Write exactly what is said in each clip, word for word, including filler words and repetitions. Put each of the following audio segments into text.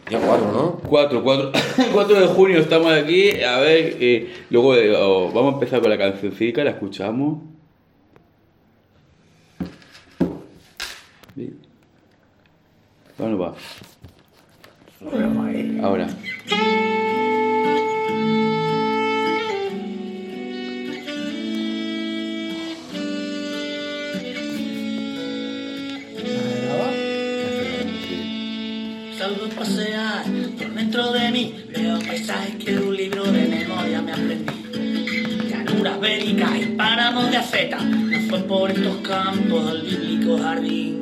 Día cuatro, ¿no? cuatro, cuatro, cuatro de junio estamos aquí. A ver, eh, luego eh, oh, vamos a empezar con la cancioncita, la escuchamos. Bien. Bueno, va. Ahora. Salgo a pasear por dentro de mí, veo paisajes que de un libro de memoria me aprendí. Llanuras bélicas y páramos de aceta, no fue por estos campos al bíblico jardín.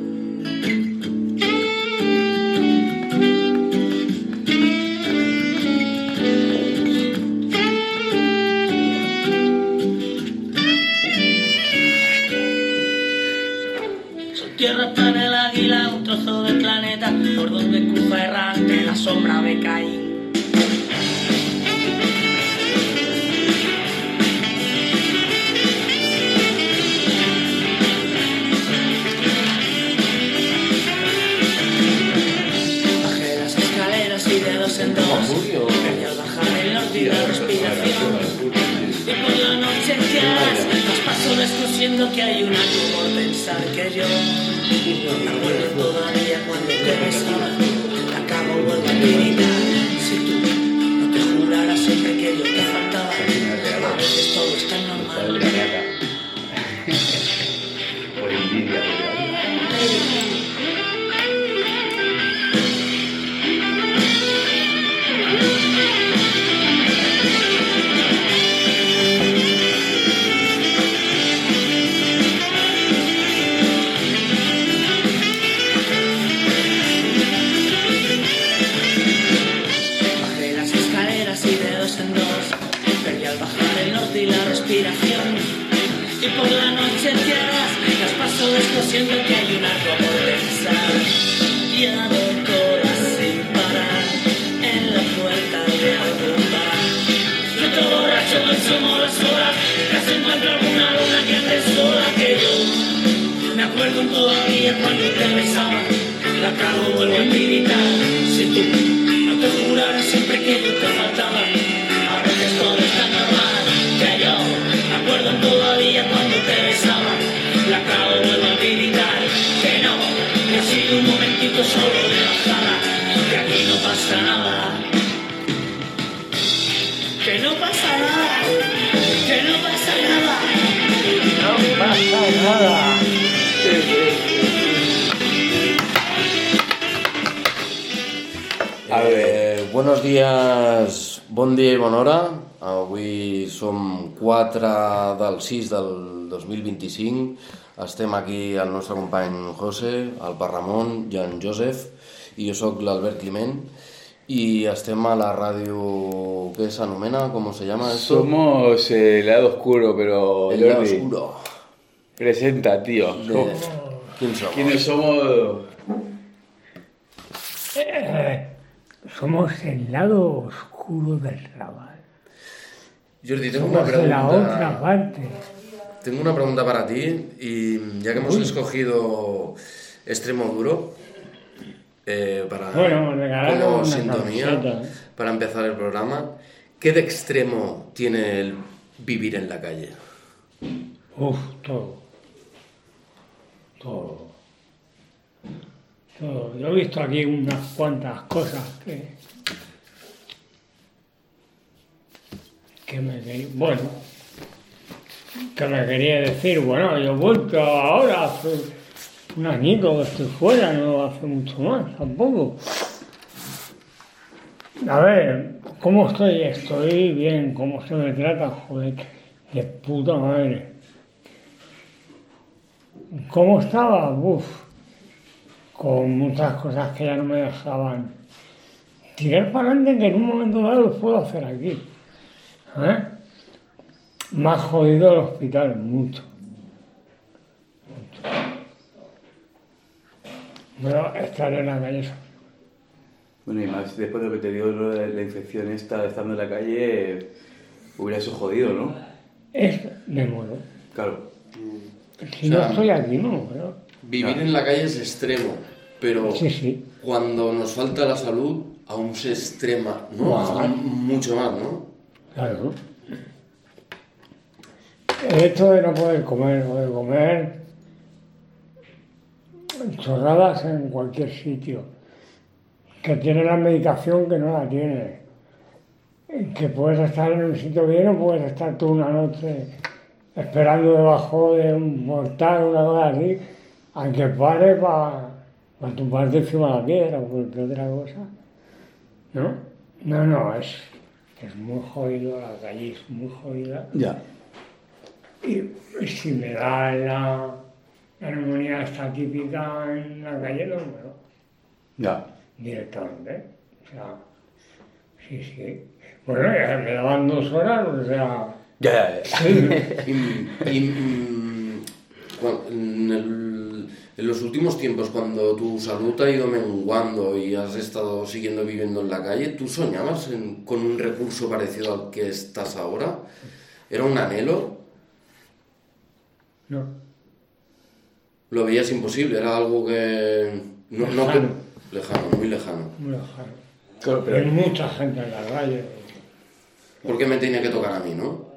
Tierra está en el águila, un trozo del planeta, por donde cruza errante la sombra de Caín. Bajé las escaleras y de dos en dos, perdí al bajar el norte y la respiración. Y por la noche enteras, los paso descosiendo que hay un algo por pensar que yo me acuerdo todavía cuando te besaba, la cama vuelve a gritar. Si tú no te juraras siempre que yo te faltaba, a veces todo es tan normal. Por envidia, y la respiración. Y por la noche entieras las paso descosiendo que hay un arco por pensar. Y a dos horas sin parar en la puerta de algún bar. Yo todo borracho me sumo las horas, casi encuentro alguna luna que ande sola que yo. Me acuerdo todavía cuando te besaba, la cago vuelvo a gritar. Si tú no te juraras siempre que yo te faltaba, a veces todo es tan normal. Me acuerdo todavía cuando te besaba, la acabo vuelvo a gritar. Que no, que ha sido un momentito solo de bajada, que aquí no pasa nada. Que no pasa nada, que no pasa nada. No pasa nada. A ver, buenos días, bon dia i bona hora. Avui som quatre del sis del dos mil vint-i-cinc. Estem aquí el nostre company José, el Pare Ramon i en Josep, i jo sóc l'Albert Climent, i estem a la ràdio que s'anomena, com se llama esto? Somos el lado oscuro, pero El lado Jordi, oscuro. presenta, tío. De... ¿Quién somos? ¿Quiénes somos? Eh, somos el lado oscuro del Raval. Jordi, tengo Somos una pregunta. la otra parte. Tengo una pregunta para ti, y ya que hemos Uy. escogido Extremo Duro eh, para bueno, como sintonía, camiseta, ¿eh? Para empezar el programa, ¿qué de extremo tiene el vivir en la calle? Uf, todo. Todo. Todo. Yo he visto aquí unas cuantas cosas que... que me quería... Bueno... que me quería decir, bueno, yo he vuelto ahora, hace un añito que estoy fuera, no hace mucho más, tampoco. A ver, ¿cómo estoy? Estoy bien, ¿cómo se me trata? Joder, de puta madre. ¿Cómo estaba? Uf, con muchas cosas que ya no me dejaban tirar para adelante, que en un momento dado lo puedo hacer aquí. ¿Eh? Me ha jodido el hospital, mucho. Mucho. Pero estar en la calle. Bueno, y más después de lo que te dio la infección esta, estando en la calle, hubiera sido jodido, ¿no? Es, me muero. Claro. Si o sea, no estoy aquí, no, pero... Vivir claro. en la calle es extremo, pero Sí, sí. cuando nos falta la salud, aún se extrema, ¿no? Wow. Aún mucho más, ¿no? Claro. El hecho de no poder comer o de comer chorradas en cualquier sitio, que tiene la medicación que no la tiene, que puedes estar en un sitio bien o puedes estar tú una noche esperando debajo de un mortal o una cosa así, aunque pare para pa tumbarte encima de la piedra o cualquier otra cosa. ¿No? No, no, es, es muy jodido, la calle es muy jodida. Ya. Y, y si me da la, la neumonía esta típica en la calle, no muero Ya. directamente. O sea, sí, sí. Bueno, ya me daban dos horas, o sea... Ya, ya, ya. Y, y, mm, cuan- en, el- en los últimos tiempos, cuando tu salud ha ido menguando y has estado siguiendo viviendo en la calle, ¿tú soñabas en- con un recurso parecido al que estás ahora? ¿Era un anhelo? No. ¿Lo veías imposible? ¿Era algo que...? No, no Lejano. que- lejano, muy lejano. Muy lejano. Claro, Hay pero... mucha gente en la calle. ¿Por qué me tenía que tocar a mí, no?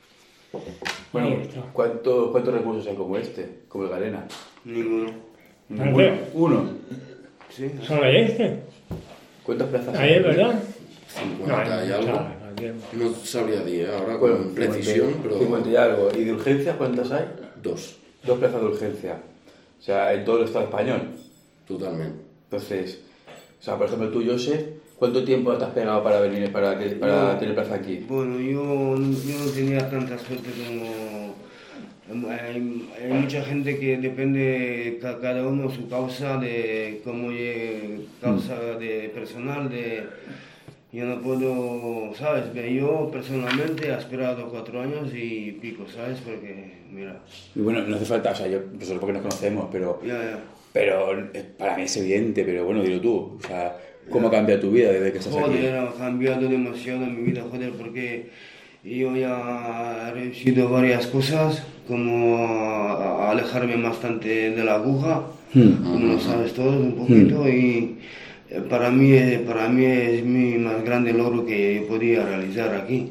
Bueno, Ahí está. ¿cuánto- ¿cuántos recursos hay como este? Como el Galena. Ninguno. Ninguno. Uno. Sí. ¿Solo hay este? ¿Cuántas plazas Ahí es verdad. cincuenta y No, algo. muchas, aquí hay- No sabría decir ahora Bueno, con precisión, pero... cincuenta y algo. ¿Y de urgencias cuántas hay? Dos, Dos plazas de urgencia. O sea, en todo el Estado español. totalmente. Entonces, o sea, por ejemplo, tú, Joseph, ¿cuánto tiempo te has pegado para venir, para, que- para No. tener plaza aquí? Bueno, yo, yo no tenía tanta suerte como... Hay, hay mucha gente que depende ca- cada uno su causa de cómo llegue, causa de personal de yo no puedo, sabes, yo personalmente he esperado cuatro años y pico, sabes, porque mira, Y bueno, no hace falta, o sea, yo, pues solo porque nos conocemos, pero, ya, ya. pero eh, para mí es evidente, pero bueno, dilo tú, o sea, ¿cómo ha cambiado tu vida desde que estás Joder, aquí? ha cambiado demasiado en mi vida, joder, porque yo ya he reducido varias cosas, como a- a alejarme bastante de la aguja, Hmm. como lo sabes todos un poquito, y eh, para mí, eh, para mí es mi más grande logro que podía realizar aquí.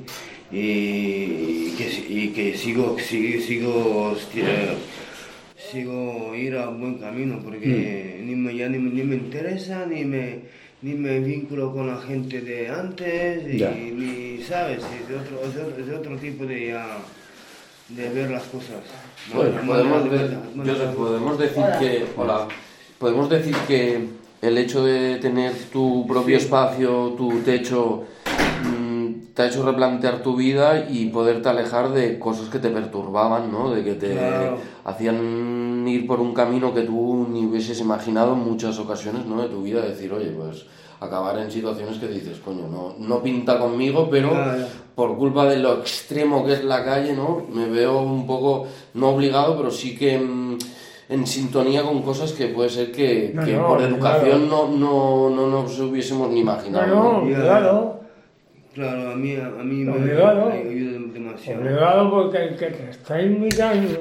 Y que, si- y que sigo, sigo, sigo, eh, sigo ir a buen camino, porque ni me, ya ni, me- ni me interesa, ni me, ni me vinculo con la gente de antes, y, Ya. ni, ¿sabes? Es de otro, es de otro, es de otro tipo de, ya, de ver las cosas. Bueno, Más- podemos, más- ver- más- Joseph, podemos decir que... Hola. Podemos decir que el hecho de tener tu propio espacio, tu techo, mm, te ha hecho replantear tu vida y poderte alejar de cosas que te perturbaban, ¿no? De que te Claro. hacían ir por un camino que tú ni hubieses imaginado en muchas ocasiones, ¿no? De tu vida, decir, oye, pues acabar en situaciones que dices, coño, no, no pinta conmigo, pero Ya, ya. por culpa de lo extremo que es la calle, ¿no? Me veo un poco, no obligado, pero sí que mm, en sintonía con cosas que puede ser que, No, que no, por educación claro. no, no, no nos hubiésemos ni No, imaginado. no, ¿no? Ya. claro. Claro, a mí, a mí me, Obligado. me ayuda demasiado. Obligado porque el que te está invitando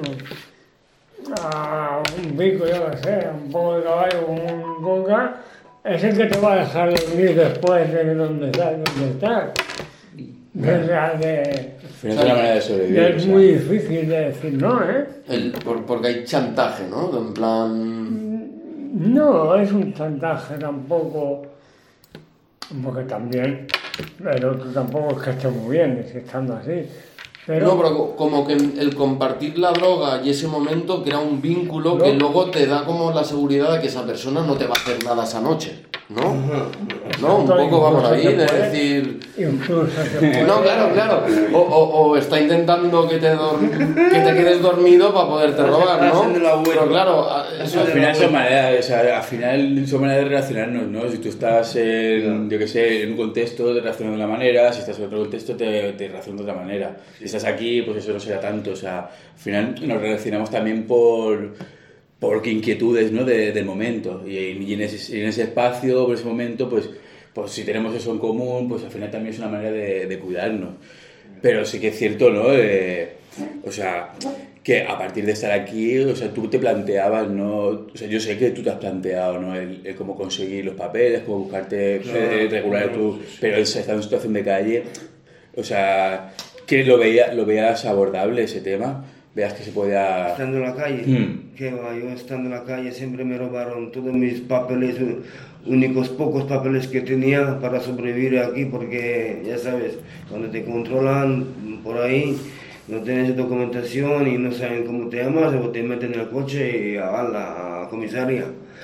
a un bico, yo qué sé, un poco de caballo con un coca, es el que te va a dejar dormir después de donde estás, donde estás. O sea, que, Pero no es una manera de sobrevivir. que o es sea. muy difícil de decir no, ¿eh? El- por- porque hay chantaje, ¿no? En plan... No, es un chantaje tampoco, porque también, pero tú tampoco es que estés muy bien si estando así. Pero, No, pero co- como que el compartir la droga y ese momento crea un vínculo que No. luego te da como la seguridad de que esa persona no te va a hacer nada esa noche, ¿no? No, un Exacto, poco va por incluso ahí, te de puede- decir... incluso se puede, No, claro, claro. O, o, o está intentando que te, dor- que te quedes dormido para poderte robar, ¿no? Haciendo la vuelta. Pero claro, a- eso Al final son maneras, o sea, al final son maneras de relacionarnos, ¿no? Si tú estás en, yo qué sé, en un contexto te relacionas de una manera, si estás en otro contexto te, te relacionas de otra manera. Si estás aquí, pues eso no será tanto, o sea, al final nos relacionamos también por, por inquietudes, ¿no? De- del momento. Y, y en, ese, en ese espacio, por ese momento, pues, pues si tenemos eso en común, pues al final también es una manera de, de cuidarnos. Pero sí que es cierto, ¿no? Eh, o sea, que a partir de estar aquí, o sea, tú te planteabas, ¿no? O sea, yo sé que tú te has planteado, ¿no? El, el cómo conseguir los papeles, cómo buscarte, claro, eh, regular claro, tu... Sí, sí. Pero él está en situación de calle, o sea, ¿que lo, veía, lo veías abordable ese tema? ¿Veas que se podía...? Estando en la calle, mm. que va, yo estando en la calle siempre me robaron todos mis papeles, únicos pocos papeles que tenía para sobrevivir aquí, porque ya sabes, cuando te controlan por ahí, no tienes documentación y no saben cómo te llamas, o te meten en el coche y a la comisaría.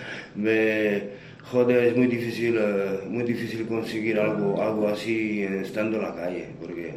Me, joder, es muy difícil, muy difícil conseguir algo, algo así estando en la calle, porque...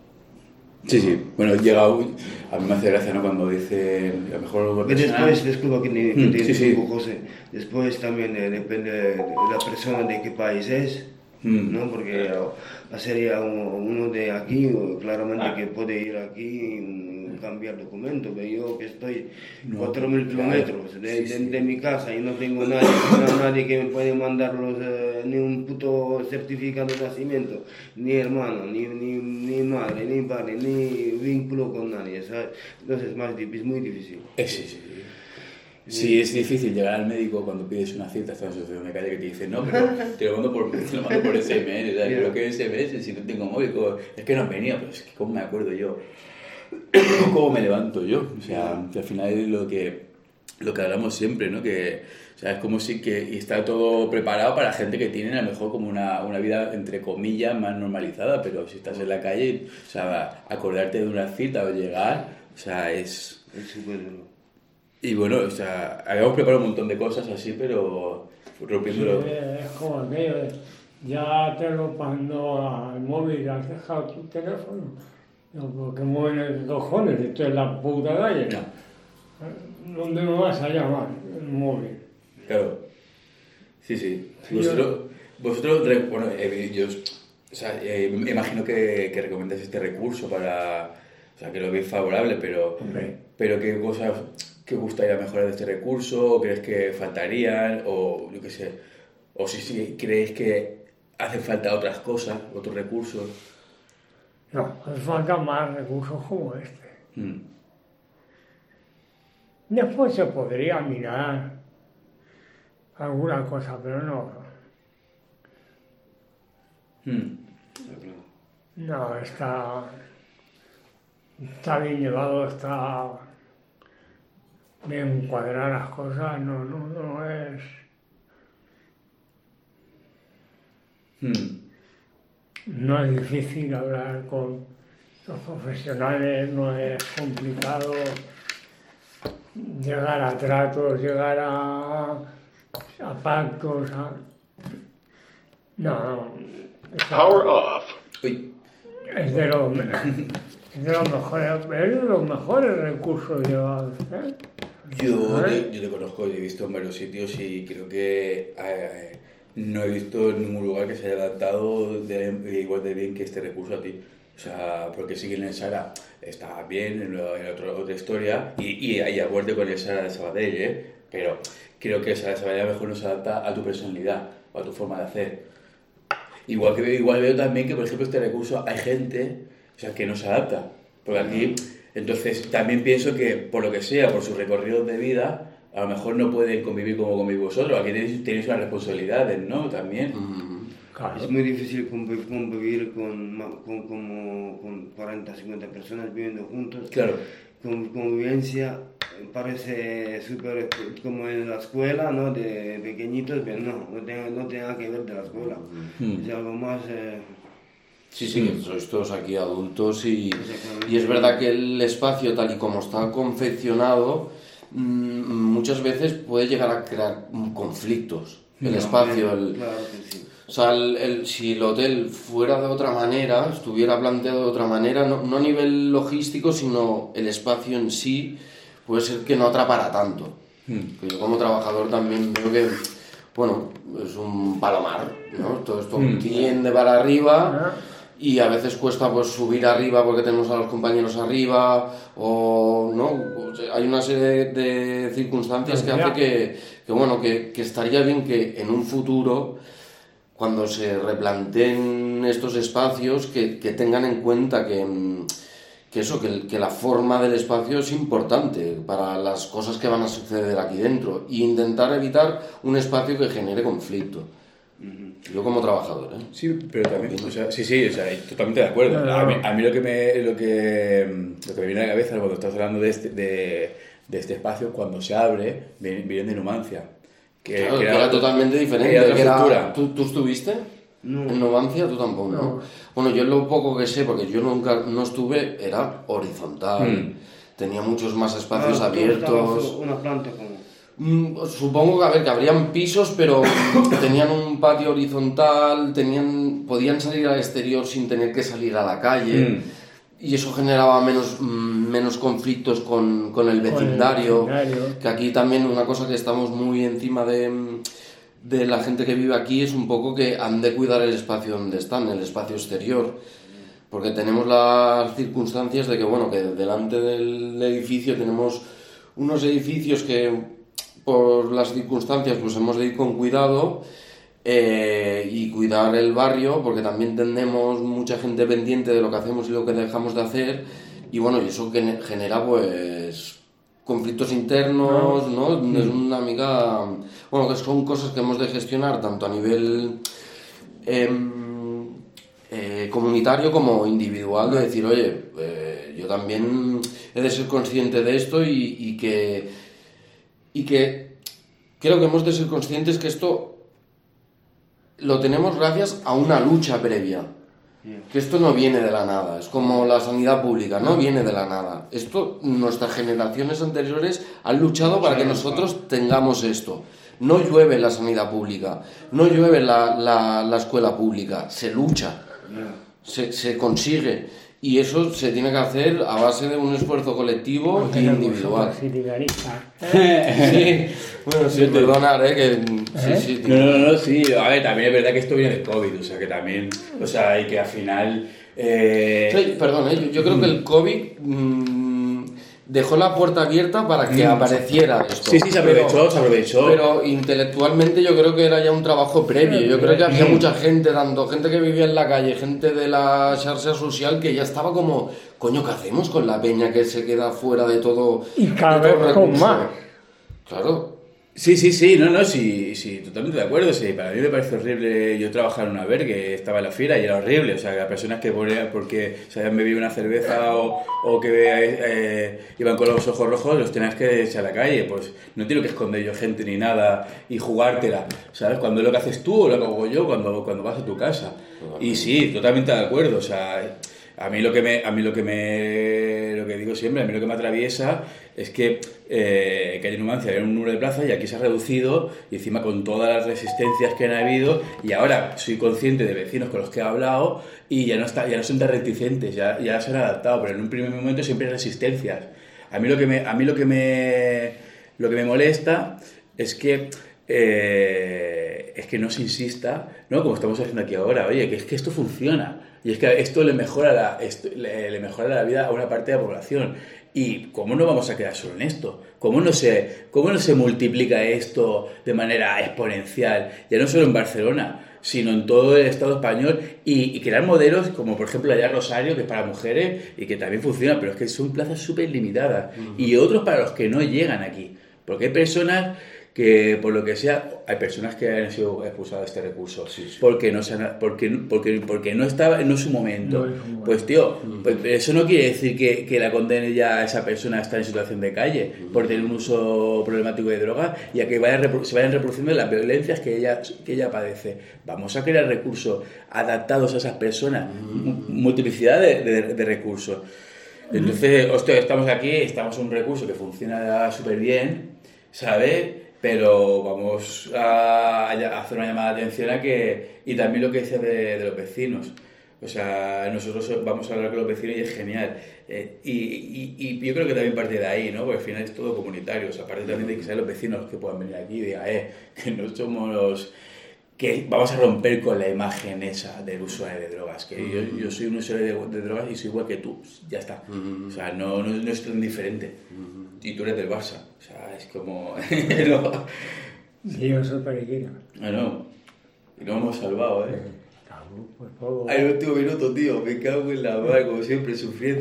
Sí, sí, bueno, llega un... a mí me hace gracia, ¿no? Cuando dice a lo mejor... Después, disculpa que te, que te sí, sí. José, después también eh, depende de la persona de qué país es, mm. ¿no? Porque uh, sería uno, uno de aquí, claramente ah. que puede ir aquí y cambiar documento, pero yo que estoy cuatro mil kilómetros de, sí, de, de mi casa y no tengo nadie, no, nadie que me puede mandar los, eh, ni un puto certificado de nacimiento, ni hermano, ni, ni, ni madre, ni padre, ni vínculo con nadie, ¿sabes? Entonces es, más, es muy difícil. Sí, sí, sí. Sí, es difícil llegar al médico cuando pides una cita, estás en una situación de calle que te dicen, no, pero te lo mando por, te lo mando por S M S, ¿sabes? Pero ¿qué S M S si no tengo móvil? Es que no venía, pero es que ¿cómo me acuerdo yo? ¿Cómo me levanto yo? O sea, que al final es lo que, lo que hablamos siempre, ¿no? Que, o sea, es como si que y está todo preparado para gente que tiene a lo mejor como una, una vida, entre comillas, más normalizada, pero si estás en la calle, o sea, acordarte de una cita o llegar, o sea, es... Es súper duro. Y bueno, o sea, habíamos preparado un montón de cosas así, pero rompiéndolo... Sí, es como aquello, ya te lo mando al móvil, has dejado tu teléfono. No, porque mueven cojones, esto es la puta calle. No. ¿Dónde me vas a llamar? El móvil. Claro. Sí, sí. Vosotros, vosotros bueno, eh, yo o sea, eh, me imagino que, que recomendáis este recurso para... O sea, que lo veis favorable, pero... Okay. Pero ¿qué cosas que os gustaría mejorar de este recurso? ¿O crees que faltarían? O yo qué sé. O si, si creéis que hacen falta otras cosas, otros recursos. No, hace falta más recursos como este. Mm. Después se podría mirar alguna cosa, pero no. Mm. No, está, está bien llevado, está bien cuadradas las cosas, no, no, no es... Mm. No es difícil hablar con los profesionales, no es complicado llegar a tratos, llegar a, a pactos, a... No, Power off. Uy. Es de los, es de los mejores, es de los mejores recursos llevados, ¿eh? Yo, ¿Eh? te, yo te conozco, yo he visto en varios sitios y creo que eh, no he visto en ningún lugar que se haya adaptado de, igual de bien que este recurso a ti. O sea, porque sí que en el Sara está bien, en, lo, en otro, otra historia, y, y ahí acuerdo con el Sara de Sabadell, ¿eh? Pero creo que el Sara de Sabadell a lo mejor no se adapta a tu personalidad o a tu forma de hacer. Igual que igual veo también que, por ejemplo, este recurso hay gente, o sea, que no se adapta. Porque aquí, entonces, también pienso que, por lo que sea, por sus recorridos de vida, a lo mejor no pueden convivir como convivís vosotros. Aquí tenéis, tenéis unas responsabilidades, ¿no? También. Mm-hmm. Claro. Es muy difícil convivir, convivir con, con, como, con cuarenta, cincuenta personas viviendo juntos. Claro. Con convivencia parece súper como en la escuela, ¿no? De pequeñitos, pero no, no tenga, no tenga que ver de la escuela. Mm. Es algo más... Eh... Sí, sí, sois todos aquí adultos y, y es verdad que el espacio tal y como está confeccionado muchas veces puede llegar a crear conflictos. El no, espacio, el... Claro que sí. O sea, el, el, si el hotel fuera de otra manera, estuviera planteado de otra manera, no, no a nivel logístico, sino el espacio en sí, puede ser que no atrapara tanto. Mm. Yo como trabajador también veo que, bueno, es un palomar, ¿no? Todo esto mm. tiende para arriba y a veces cuesta pues subir arriba porque tenemos a los compañeros arriba o, ¿no? Hay una serie de circunstancias que hace que, que bueno, que, que estaría bien que en un futuro, cuando se replanteen estos espacios, que, que tengan en cuenta que, que eso, que, que la forma del espacio es importante para las cosas que van a suceder aquí dentro e intentar evitar un espacio que genere conflicto. Yo como trabajador, ¿eh? Sí, pero también, o sea, sí, sí, o sea, totalmente de acuerdo. A mí, a mí lo que me lo que lo que me viene a la cabeza cuando estás hablando de este de, de este espacio, cuando se abre, viene de Numancia, que, claro, que era, era, era totalmente diferente. Era que era, ¿tú, ¿Tú estuviste? No. En Numancia, tú tampoco, ¿no? No. Bueno, yo lo poco que sé, porque yo nunca no estuve, era horizontal. Mm. Tenía muchos más espacios ah, abiertos. Una planta como... Mm, supongo que, a ver, que habrían pisos, pero tenían un patio horizontal, tenían, podían salir al exterior sin tener que salir a la calle. Mm. Y eso generaba menos, mm, menos conflictos con, con, el vecindario, con el vecindario. Que aquí también una cosa que estamos muy encima de... de la gente que vive aquí es un poco que han de cuidar el espacio donde están, el espacio exterior, porque tenemos las circunstancias de que, bueno, que delante del edificio tenemos unos edificios que por las circunstancias pues hemos de ir con cuidado eh, y cuidar el barrio, porque también tenemos mucha gente pendiente de lo que hacemos y lo que dejamos de hacer, y bueno, y eso que genera pues conflictos internos, ¿no? ¿no? Es una amiga... Bueno, que son cosas que hemos de gestionar tanto a nivel eh, eh, comunitario como individual, de decir, oye, eh, yo también he de ser consciente de esto y, y que y que creo que hemos de ser conscientes que esto lo tenemos gracias a una lucha previa. Que esto no viene de la nada, es como la sanidad pública, no viene de la nada. Esto, nuestras generaciones anteriores han luchado para que nosotros tengamos esto. No llueve la sanidad pública, no llueve la, la, la escuela pública, se lucha, se, se consigue. Y eso se tiene que hacer a base de un esfuerzo colectivo e individual. Sí, bueno, sí, perdonar, ¿eh? Que, sí, ¿Eh? sí, no, no, no, sí. A ver, también es verdad que esto viene del COVID, o sea, que también, o sea, y que al final... Eh... Sí, perdón, ¿eh? yo, yo creo que el COVID mmm, dejó la puerta abierta para que mm. apareciera esto. Sí, sí, se aprovechó, pero, se aprovechó. Pero intelectualmente yo creo que era ya un trabajo previo. Yo creo que había mucha gente, tanto gente que vivía en la calle, gente de la xarxa social, que ya estaba como, coño, ¿qué hacemos con la peña que se queda fuera de todo? Y cada vez con más. Claro. Sí, sí, sí, no, no, sí, sí, totalmente de acuerdo, sí, para mí me parece horrible, yo trabajaba en una albergue, estaba en la fiera y era horrible, o sea, las personas que ponían porque se habían bebido una cerveza o, o que eh, iban con los ojos rojos, los tenías que echar a la calle, pues no tengo que esconder yo gente ni nada y jugártela, ¿sabes? Cuando es lo que haces tú o lo que hago yo cuando, cuando vas a tu casa, y sí, totalmente de acuerdo, o sea... A mí lo que me, a mí lo que me, lo que digo siempre, a mí lo que me atraviesa es que eh, que hay en Numancia había un número de plazas y aquí se ha reducido y encima con todas las resistencias que han habido y ahora soy consciente de vecinos con los que he hablado y ya no está, ya no son tan reticentes, ya, ya se han adaptado, pero en un primer momento siempre hay resistencias. A mí lo que me, a mí lo que me, lo que me molesta es que eh, es que no se insista, ¿no? Como estamos haciendo aquí ahora, oye, que es que esto funciona. Y es que esto le mejora, la, esto, le, le mejora la vida a una parte de la población. ¿Y cómo no vamos a quedar solo en esto? ¿Cómo no se, cómo no se multiplica esto de manera exponencial? Ya no solo en Barcelona, sino en todo el Estado español. Y, y crear modelos como, por ejemplo, allá Rosario, que es para mujeres y que también funciona, pero es que son plazas súper limitadas. Uh-huh. Y otros para los que no llegan aquí. Porque hay personas... que por lo que sea, hay personas que han sido expulsadas de este recurso sí, sí. porque no se han, porque, porque, porque no estaba no es su momento. No, pues tío, mm. pues eso no quiere decir que, que la condene ya a esa persona a estar en situación de calle mm. por tener un uso problemático de drogas y a que vaya, se vayan reproduciendo las violencias que ella, que ella padece. Vamos a crear recursos adaptados a esas personas, mm. multiplicidad de, de, de recursos. Entonces, hostia, estamos aquí, estamos en un recurso que funciona súper bien, ¿sabes? Pero vamos a, a hacer una llamada de atención a que... Y también lo que dice de, de los vecinos. O sea, nosotros vamos a hablar con los vecinos y es genial. Eh, y, y, y yo creo que también parte de ahí, ¿no? Porque al final es todo comunitario. O sea, aparte también de que sean los vecinos que puedan venir aquí y digan, eh, que no somos los... que vamos a romper con la imagen esa del usuario de drogas. Que mm-hmm. yo, yo soy un usuario de, de drogas y soy igual que tú. Ya está. Mm-hmm. O sea, no, no, no es tan diferente. Mm-hmm. Y tú eres del Barça. O sea, es como... no. Sí, yo soy periquino. Bueno, y nos hemos salvado, ¿eh? Cabrón, por favor. Al último minuto, tío, me cago en la madre, como siempre, sufriendo.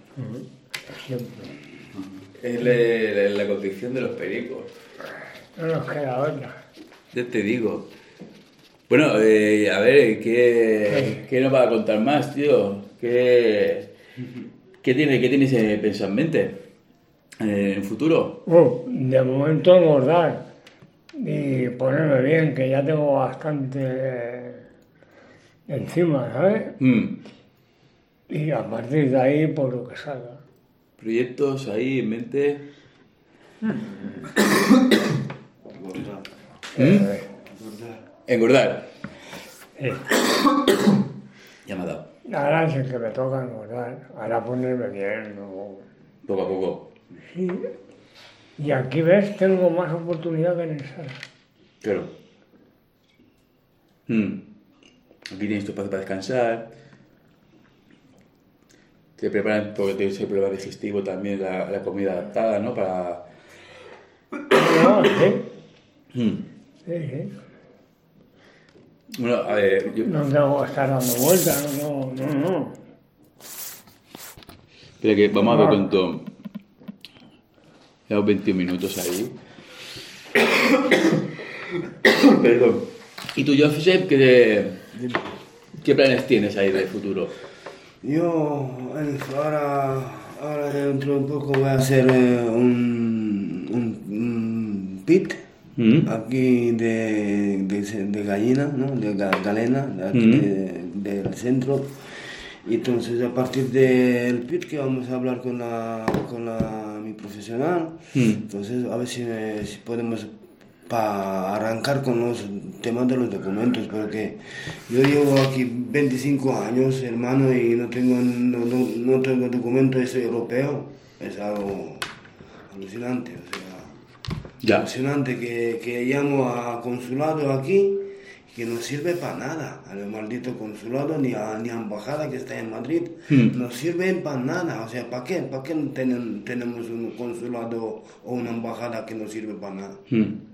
Siempre. Es la, la, la condición de los pericos. No nos queda otra. Ya te digo. Bueno, eh, a ver, ¿qué, ¿qué nos va a contar más, tío? ¿Qué, qué, tiene, qué tienes eh, pensado en mente eh, en futuro? Uh, de momento engordar y ponerme bien, que ya tengo bastante eh, encima, ¿sabes? Mm. Y a partir de ahí, por lo que salga. ¿Proyectos ahí en mente? Eh, Engordar. sí. Ya me ha dado. Ahora es el que me toca engordar, ahora ponerme bien. ¿No? Poco a poco. Sí. Y aquí ves, tengo más oportunidad que en el Sara. Claro. Mm. Aquí tienes tu espacio para descansar. Te preparan, porque tienes el problema digestivo también, la, la comida adaptada, ¿no? Para... No, sí. Mm. Sí, sí. Bueno, a ver, yo... No tengo que estar dando vueltas, no, no, no. Espera que vamos a ver cuánto... Llevamos veintiún minutos ahí. Perdón. ¿Y tú, Josep, qué, qué planes tienes ahí de futuro? Yo ahora, ahora dentro de un poco voy a hacer eh, un, un, un pit ¿Mm? aquí de, de, de gallina, ¿no? De ga- galena, de aquí ¿Mm? de- del centro. Y entonces a partir del pit que vamos a hablar con la, con la mi profesional, ¿Mm? entonces a ver si, eh, si podemos para arrancar con los temas de los documentos, porque yo llevo aquí veinticinco años, hermano, y no tengo, no, no, no tengo documento, soy europeo, es algo alucinante, o sea, Ya. alucinante que, que llamo a consulado aquí, que no sirve para nada, al maldito consulado, ni a ni a embajada que está en Madrid, Hmm. no sirve para nada, o sea, ¿para qué? ¿Para qué ten- tenemos un consulado o una embajada que no sirve para nada? ¿Mm?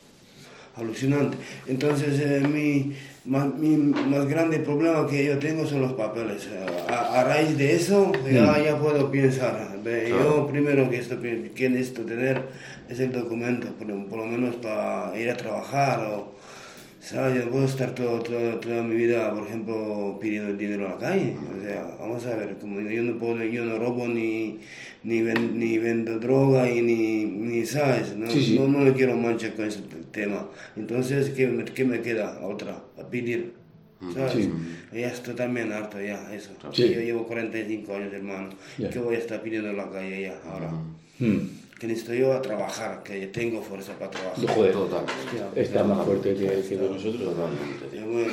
Alucinante. Entonces, eh, mi, más, mi más grande problema que yo tengo son los papeles. Eh, A, a raíz de eso, ya, ya puedo pensar. Ve, Yo primero que, esto, que necesito tener es el documento, por, por lo menos para ir a trabajar o... ¿Sabes? Yo puedo estar todo, todo- toda mi vida, por ejemplo, pidiendo dinero a la calle. O sea, vamos a ver, como yo no puedo, yo no robo ni, ni, ven- ni vendo droga y ni, ni ¿sabes? No, Sí, sí. no, no me quiero manchar con ese tema. Entonces, ¿qué me, qué me queda? Otra, a pedir. ¿Sabes? Sí. Ya estoy también harto, ya, eso. Sí. Yo llevo cuarenta y cinco años, hermano. Ya. ¿Qué voy a estar pidiendo en la calle ya, ahora? ¿Mm? Que necesito yo a trabajar, que tengo fuerza para trabajar. Joder, Total. está más fuerte que, que con nosotros. Totalmente. Ya, bueno,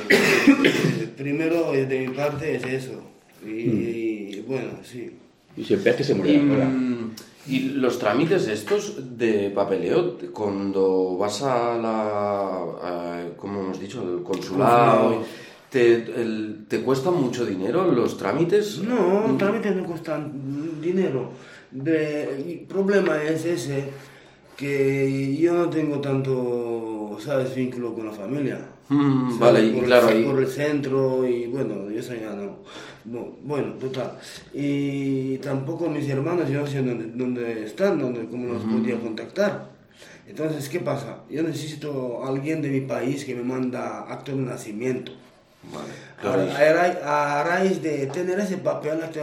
eh, primero eh, de mi parte es eso. Y, y, bueno, sí. Y siempre es que se Y, muere ahora. mm, y los trámites estos de papeleo, cuando vas a la, a, como hemos dicho, al consulado, ¿te, el- ¿te cuestan mucho dinero los trámites? No, trámites no cuestan dinero. De- el problema es ese, que yo no tengo tanto, ¿sabes?, vínculo con la familia. Mm, ¿Sabes? vale, y por, claro, el, ahí- por el centro y bueno, yo soy ya no. No, bueno, total. Y tampoco mis hermanos, yo no sé dónde, dónde están, dónde, cómo los podía contactar. Entonces, ¿qué pasa? Yo necesito a alguien de mi país que me manda acto de nacimiento. Vale, A, claro. a raíz, a raíz de tener ese papel, acto,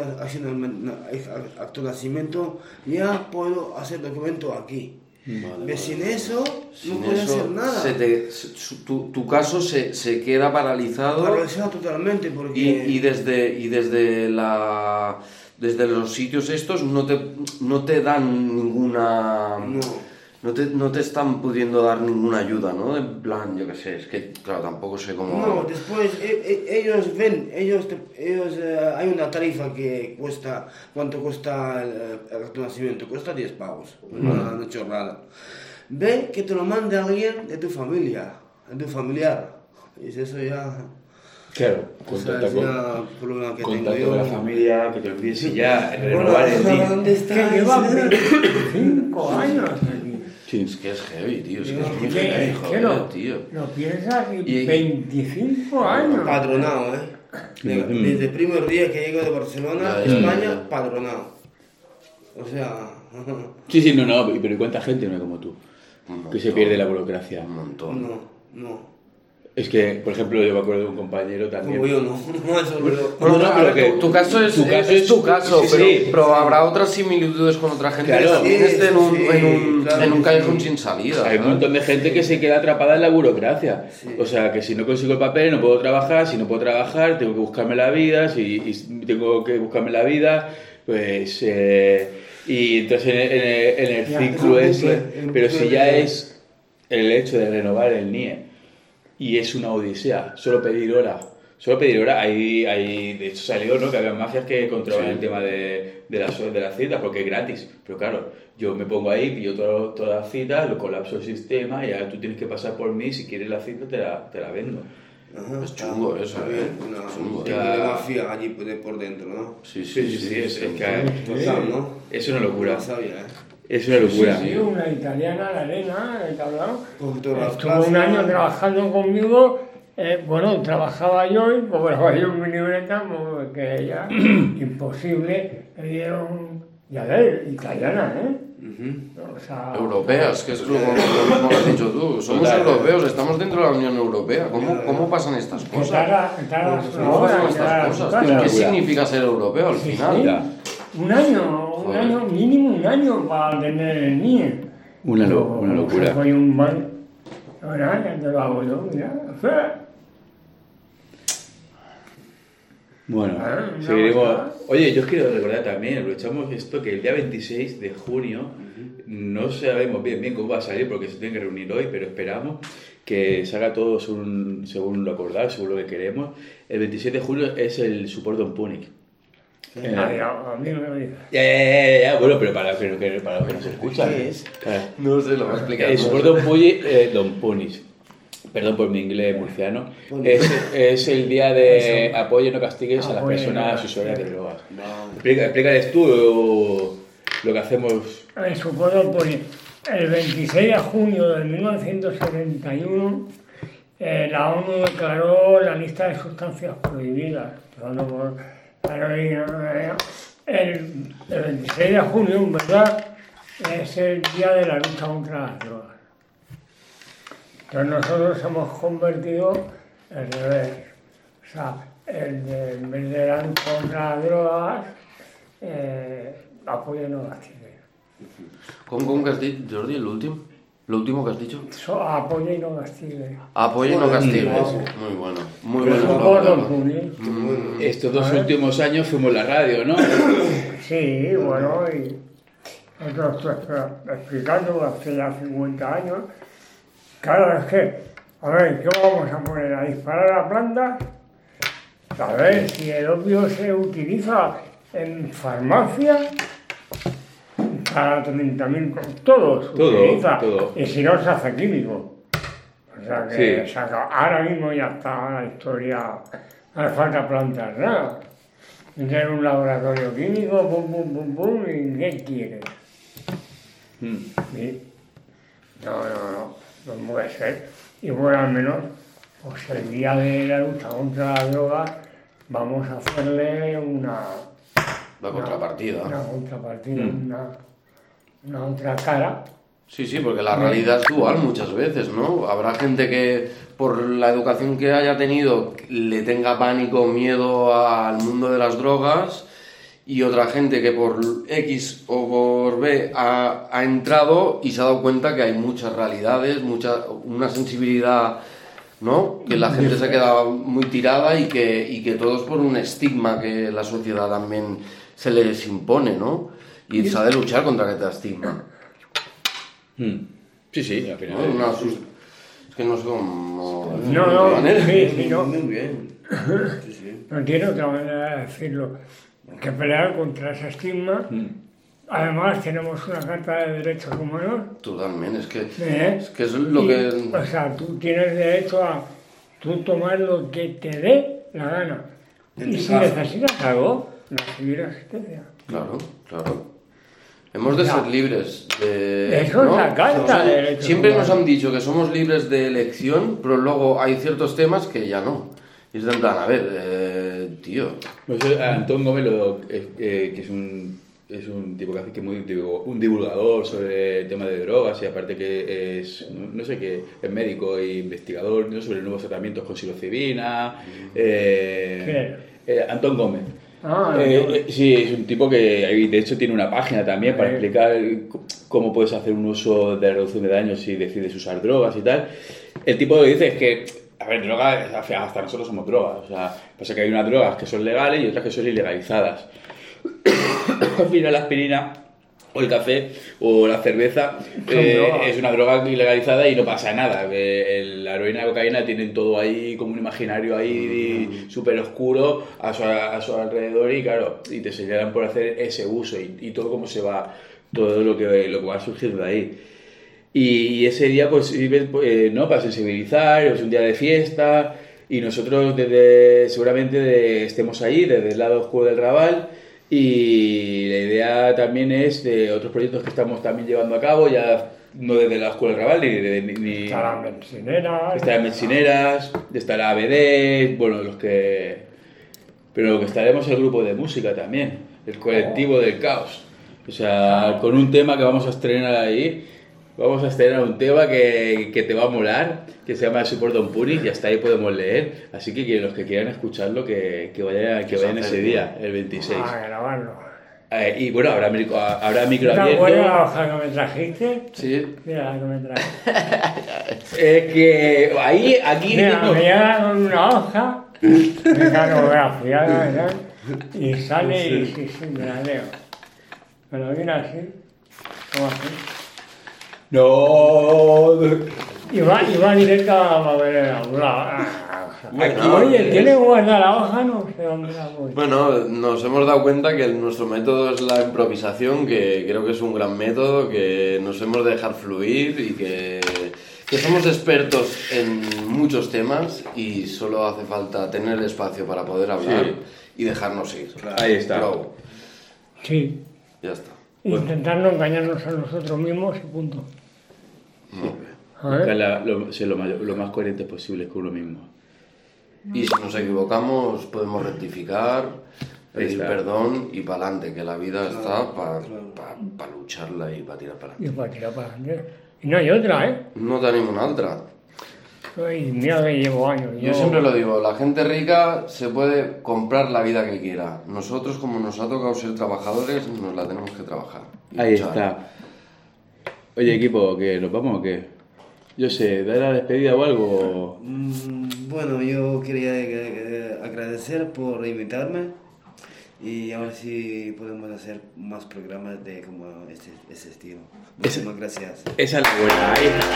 acto de nacimiento, ya puedo hacer documento aquí. Vale, Ve, vale. sin eso, Sin no puedo eso, hacer nada. se te- se- su- tu, tu caso se, se queda paralizado. Paralizado totalmente porque... Y, y desde y desde la desde los sitios estos no te no te dan ninguna No. no te, no te están pudiendo dar ninguna ayuda, ¿no? En plan, yo qué sé, es que claro, tampoco sé cómo. No, después e- e- ellos ven, ellos, te- ellos eh, hay una tarifa que cuesta, ¿cuánto cuesta el, el acto de nacimiento? Cuesta diez pavos, una, una chorrada. Ve que te lo mande alguien de tu familia, de tu familiar. Y eso ya... Claro, O sea, contacto es con, ya un problema que tengo contacto yo. con la familia, que te olvides y ya, Bueno, renovar el D I N. ¿dónde Que está? lleva veinticinco años aquí. Sí. Es que es heavy, tío, es que Digo, es muy ¿qué? heavy, ¿Qué joder, no? tío. Lo piensas y Y- veinticinco años. Padronado, ¿eh? De- Mm. Desde el primer día que llego de Barcelona, Ya, ya, España, ya. padronado. O sea... Sí, sí, no, no, pero ¿y cuánta gente no es como tú? Que se pierde la burocracia. Un montón. No, no. Es que, por ejemplo, yo me acuerdo de un compañero también. Como yo no. No, eso no. Bueno, No, no, a pero ver, que- tu, tu caso es tu tu caso caso, es es- tu caso sí, pero, sí. pero habrá otras similitudes con otra gente Claro. que también Sí, esté en un, sí, en un, claro en un que callejón sí. sin salida. Hay un ¿sabes? montón de gente que se queda atrapada en la burocracia. Sí. O sea, que si no consigo el papel no puedo trabajar, si no puedo trabajar tengo que buscarme la vida, si y tengo que buscarme la vida, pues... eh, y entonces en el, en el- en el Ya, ciclo es un ese, bucle, un pero bucle si ya de- es el hecho de renovar el N I E y es una odisea, solo pedir hora. Solo pedir hora, hay, hay, de hecho salió, ¿no? Que había mafias que controlaban Sí. el tema de, de, las, de las citas, porque es gratis. Pero claro, yo me pongo ahí, pillo todo- todas las citas, lo colapso el sistema y ahora tú tienes que pasar por mí, si quieres la cita te la, te la vendo. Ajá, Es chungo eso, está eh. bien, una- Chungo. un tipo de mafia allí por, de- por dentro, ¿no? Sí, Sí, sí, sí, es, es que Total, ¿no? es una locura. No sabía, ¿eh? Es una locura. Sí, sí, una italiana, la Elena, el cabrón. Con todas las Estuvo un plazas. año trabajando conmigo. Eh, bueno, trabajaba yo y cobraba yo mi libreta, porque ella, imposible, le dieron, ya ves, italiana, ¿eh? Ujú. O sea, Europeas, que es lo como, como has dicho tú. Somos Total. europeos, estamos dentro de la Unión Europea. ¿Cómo, cómo pasan estas que cosas? tarda, tarda una ¿Cómo hora pasan en llegar a estas su cosas? casa. ¿Qué Locura. significa ser europeo al Sí, final? sí. Ya. Un año, un Joder. año, mínimo un año para tener el N I E. Una, lo- una locura. Soy un man. Ahora ya te lo hago yo, mira. Bueno, Ah, no, seguiremos. no. Oye, yo os quiero recordar también, aprovechamos esto, que el día veintiséis de junio, no sabemos bien bien cómo va a salir porque se tiene que reunir hoy, pero esperamos que salga todo según, según lo acordado, según lo que queremos. El veintisiete de julio es el Support Don Punic. Eh, Ay, a, a mí me lo dice. Ya, ya, ya, ya, bueno, pero para los que, que- para los que nos escuchan. ¿Qué es? Eh, No sé, lo va a explicar. El Support Don Punic, eh, Don Punic, perdón por mi inglés murciano, es, es el día de apoyo y no castigues a las Apoyo y no personas castigues. usuarias de drogas. Vale. Explica, explícales tú lo que hacemos. Eh, supongo por el veintiséis de junio de mil novecientos setenta y uno eh, la ONU declaró la lista de sustancias prohibidas. Empezando por heroína, eh, el, el veintiséis de junio, en verdad, es el día de la lucha contra las drogas. Entonces nosotros hemos convertido el revés. O sea, el de, en vez de la lucha contra las drogas, eh, apoyo no castigue. ¿Cómo, cómo que has dicho, Jordi, el último? ¿Lo último que has dicho? So, apoyo y no castigue. Apoyo y no castigues. Mm. Muy bueno. Muy Pero bueno. Por Pablo. los punis. Mm. Estos dos últimos años fuimos la radio, ¿no? Sí, bueno, y nosotros estoy expl- explicando hace ya cincuenta años. Claro, es que, a ver, ¿qué vamos a poner? ¿A disparar a plantas? A ver, si el opio se utiliza en farmacia, para tratamiento, todo se Todo, utiliza. todo. Y si no, se hace químico. O sea que Sí. se acaba- ahora mismo ya está la historia, no hace falta plantar nada. Tener un laboratorio químico, pum, pum, pum, pum, y ¿qué quieres? Mm. Sí. No, no, no, no puede ser. Y bueno, al menos, pues el día de la lucha contra la droga, vamos a hacerle una... La contrapartida. Una contrapartida, Mm. una, una otra cara. Sí, sí, porque la realidad es dual muchas veces, ¿no? Habrá gente que por la educación que haya tenido le tenga pánico, miedo al mundo de las drogas y otra gente que por X o por B ha, ha entrado y se ha dado cuenta que hay muchas realidades, mucha, una sensibilidad, ¿no? Que la gente se ha quedado muy tirada y que, y que todo es por un estigma que la sociedad también se les impone, ¿no? Y se ha de luchar contra este estigma. Mm. Sí, sí, al final. ¿no? Una sus- Es que no sé cómo... No, no, manera. sí, sí, no, Muy bien. Sí, sí. no tiene otra manera de decirlo. Que pelear contra ese estigma. Mm. Además, tenemos una Carta de Derechos Humanos. Totalmente, es que, ¿eh? es que es lo Y, que... O sea, tú tienes derecho a tú tomar lo que te dé la gana. En Y tu si casa. necesitas algo, recibir asistencia. Claro, claro. Hemos de Ya. ser libres de... Eso es la Carta O sea, de Derechos siempre nos Humanos. han dicho que somos libres de elección, pero luego hay ciertos temas que ya no. Y es de en plan, a ver, eh, tío... Pues, eh, Antón Gómez, lo- eh, eh, que es un es un tipo que hace que muy un divulgador sobre el tema de drogas y aparte que es, no sé qué, es médico e investigador, ¿no?, sobre nuevos tratamientos con psilocibina. Eh, eh, Antón Gómez. Ah, eh, sí, es un tipo que de hecho tiene una página también para explicar cómo puedes hacer un uso de reducción de daños si decides usar drogas y tal. El tipo lo que dice es que, a ver, drogas, hasta nosotros somos drogas, o sea, pasa que hay unas drogas que son legales y otras que son ilegalizadas. Al final la aspirina o el café o la cerveza eh, es una droga ilegalizada y no pasa nada. Eh, la heroína y la cocaína tienen todo ahí como un imaginario ahí súper oscuro a su, a su alrededor y claro, y te señalan por hacer ese uso y, y todo cómo se va, todo lo que, lo que va surgiendo de ahí. Y, y ese día pues sirve eh, ¿no?, para sensibilizar, es un día de fiesta y nosotros desde seguramente de, estemos ahí desde el lado oscuro del Raval. Y la idea también es de otros proyectos que estamos también llevando a cabo, ya no desde la Escuela del Raval, ni... ni, ni está la Mencineras... Está la Mencineras, está la A B D, bueno, los que... Pero que estaremos el grupo de música también, el colectivo oh. del caos. O sea, con un tema que vamos a estrenar ahí, vamos a estrenar un tema que, que te va a molar, que se llama Support Don't Punish, y hasta ahí podemos leer. Así que, que los que quieran escucharlo, que, que vayan, que vayan ese día, el veintiséis. Ah, grabarlo. Eh, y bueno, habrá, habrá micro ¿Te abierto. acuerdas la hoja que me trajiste? Sí. Mira la que me trajiste. Es que ahí, aquí... Mira, no... me llega con una hoja, me cago grafiada, ¿verdad? Y sale y sí, sí, me la leo. Me lo viene así, como así. No. Y va, y va directo a la papelera. Bueno, Oye, es... ¿tiene guardada la hoja? No sé dónde la voy. Bueno, nos hemos dado cuenta que el, nuestro método es la improvisación, que creo que es un gran método, que nos hemos de dejar fluir y que, que somos expertos en muchos temas y solo hace falta tener el espacio para poder hablar sí. y dejarnos ir. Claro. Ahí está. Bravo. Sí. Ya está. Intentar no engañarnos a nosotros mismos y punto. Muy bien. La, lo, ser lo, más, lo más coherente posible con uno mismo. Y si nos equivocamos, podemos rectificar, pedir perdón y para adelante, que la vida claro, está para claro. pa, pa lucharla y para tirar para adelante. Y para tirar para adelante. Y no hay otra, ¿eh? No tenim una altra. Ay, mira que llevo años. Yo, yo siempre lo digo, la gente rica se puede comprar la vida que quiera. Nosotros, como nos ha tocado ser trabajadores, nos la tenemos que trabajar. Ahí luchar. Está. Oye, equipo, ¿qué? ¿Nos vamos o qué? Yo sé, ¿dar la despedida o algo? Mm, bueno, yo quería eh, agradecer por invitarme y a ver si podemos hacer más programas de como este, este estilo. Muchísimas gracias. Esa es la buena. Ahí está.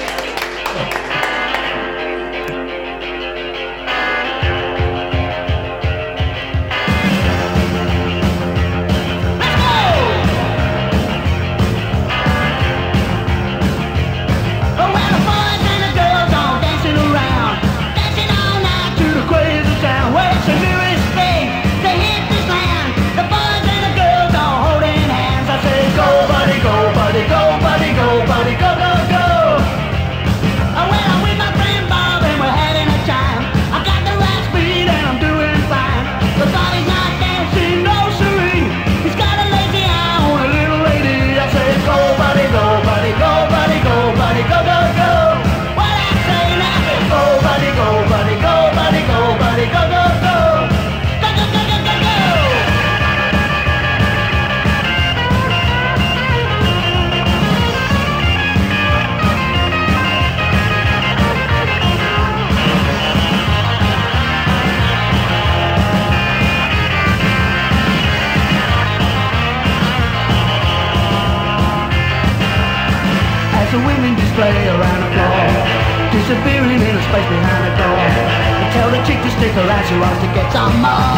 Disappearing in the space behind the door. I tell the chick to stick around, she wants to get some more.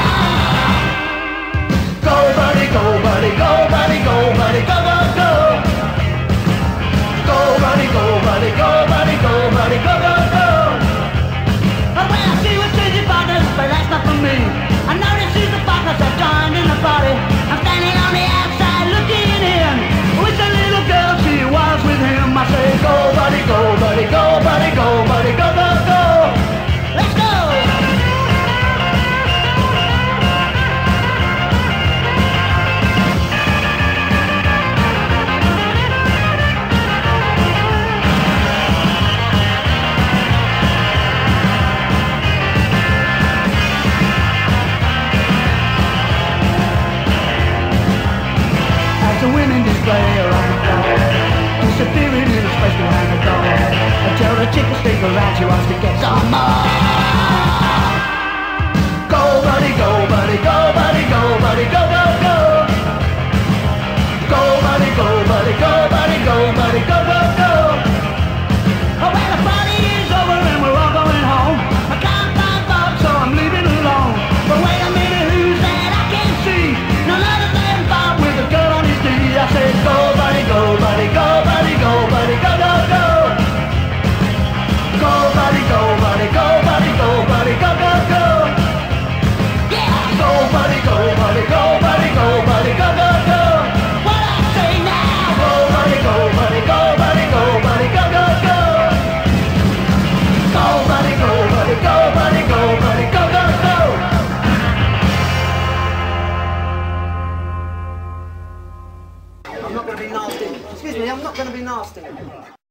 Go buddy, go buddy, go buddy, go buddy, go go go. Go buddy, go buddy, go buddy, go buddy, go go go. And when I see what she's partners, but that's not for me. I notice she's the partners that joined in the party. I'm standing on the outside looking in. With the little girl, she was with him. I say go buddy, go buddy, go buddy, go buddy, go go go. Let's go. I'm not going to be nasty. Excuse me, I'm not going to be nasty.